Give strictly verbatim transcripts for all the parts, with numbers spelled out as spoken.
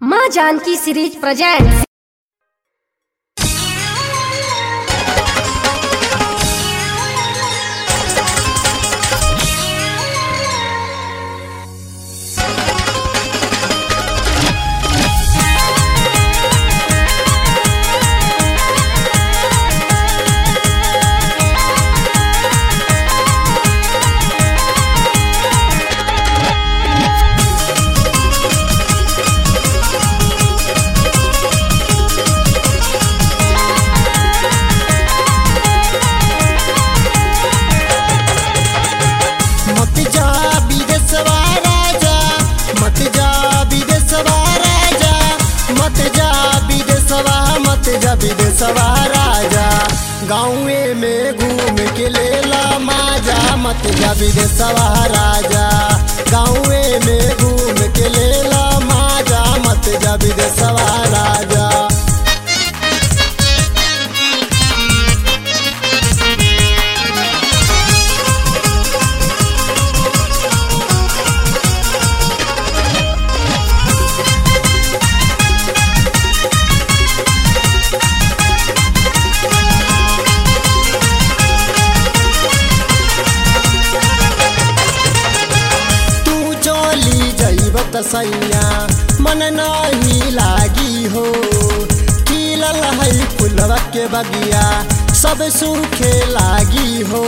माँ Janaki series presents. विदेशवा राजा गाँवे में घूम के लेला माजा मत जा विदेशवा राजा गाँवे में घूम के लेला माजा मत जा विदेशवा राजा। सैया मन नहीं लागी हो खिलल है फुलवा के बगिया सब सूखे लागी हो।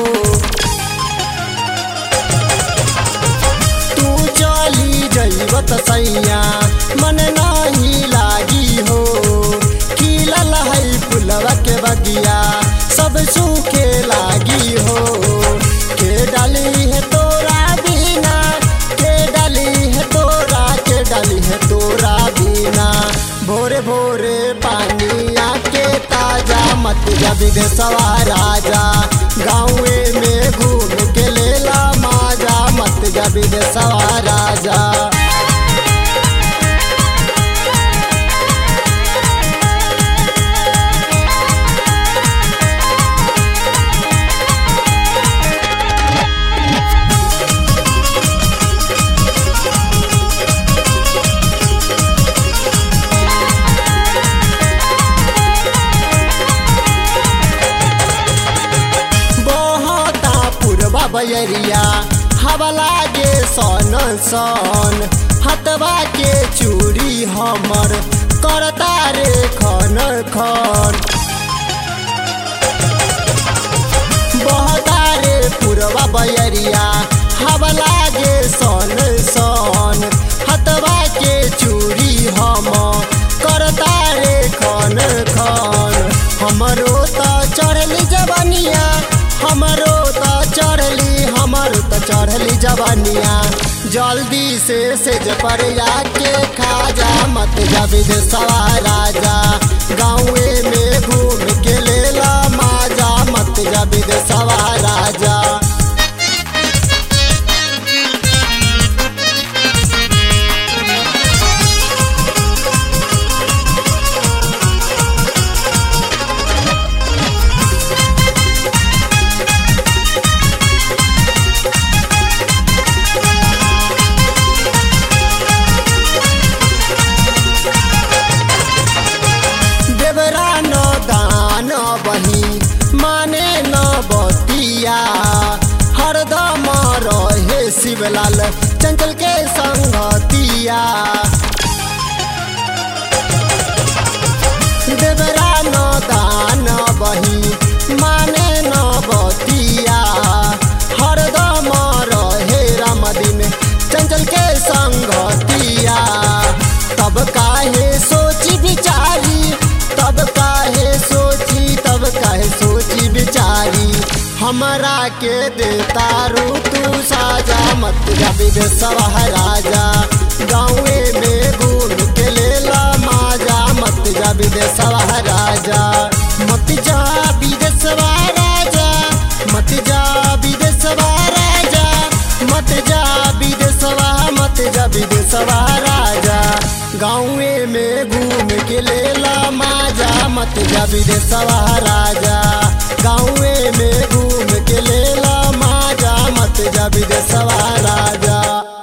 तू चली जइब त सैया मन नहीं लागी हो खिलल है फुलवा के बगिया सब सूखे लागी हो। के डाली है तोरा बिना के डाली है तोरा के डाली है तोरा बिना भोरे भोरे पानी आके ताजा मत जा विदेशवा राजा गाँवे में घूम के लेला माजा मत जा विदेशवा राजा। बयरिया हवा लागे सन सन हथवा के चूड़ी हमर करता रे खन खन बहता रे पुरवा बयरिया हवा लागे सन सन हथवा के चूड़ी हम करता रे खन खन। हमरो त चढ़ली जवानिया हमरो त चढ़ली हमर त चढ़ली जवानिया जल्दी से सेज पर आके खा जा मत जा विदेशवा राजा गाँवे में घूम के लेला माजा मत जा विदेशवा राजा। माने न बतिया हरदम रहे शिवलाल चंचल के संगतिया देवरा न दान बही माने न बतिया हरदम रहे रामदिन चंचल के संगतिया। तब काहे सोची बिचारी तब काहे सोची तब काहे सोची बिचारी हमरा के देता रू तू साजा मत जा विदेशवा राजा गाँवे में घूम के लेला माजा मत जा विदेशवा राजा मत जा विदेशवा राजा मत जा विदेशवा राजा मत जा विदेशवा मत जा विदेशवा राजा गाँवे में घूम के लेला माजा मत जा विदेशवा राजा गाँवे में घूम के लेला माजा मत जा विदेशवा राजा।